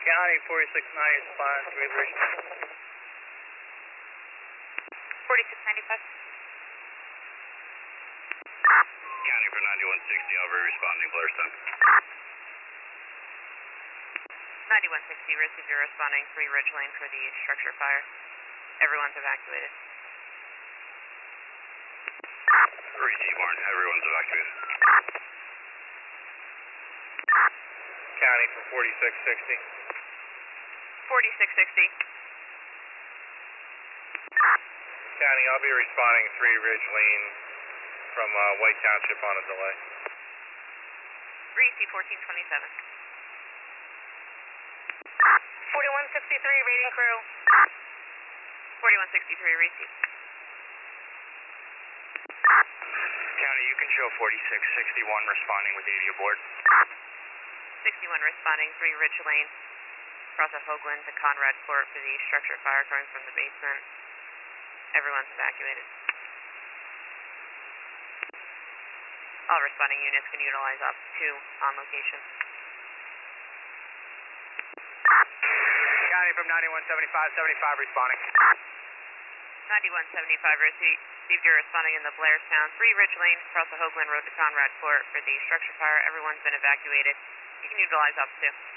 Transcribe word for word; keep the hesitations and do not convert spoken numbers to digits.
County forty-six ninety spot three Richmond. forty-six ninety-five. County for ninety-one sixty, Albury responding, Blairstown. ninety-one sixty, received your responding three Ridge Lane for the structure fire. Everyone's evacuated. Receive Warren, everyone's evacuated. County for forty-six sixty. forty-six sixty. County, I'll be responding three Ridge Lane from uh, White Township on a delay. Receive fourteen twenty-seven. forty-one sixty-three, rating crew. forty-one sixty-three, receive. County, you can show forty-six sixty-one responding with eighty aboard. sixty-one responding, three Ridge Lane, across of Hoagland to Conrad Court for the structure fire coming from the basement. Everyone's evacuated. All responding units can utilize up to on location. County from ninety-one seventy-five seventy-five responding. ninety-one seventy-five, received your responding in the Blairstown, three Ridge Lane, across the Hoagland Road to Conrad Court for the structure fire. Everyone's been evacuated. You can utilize up to.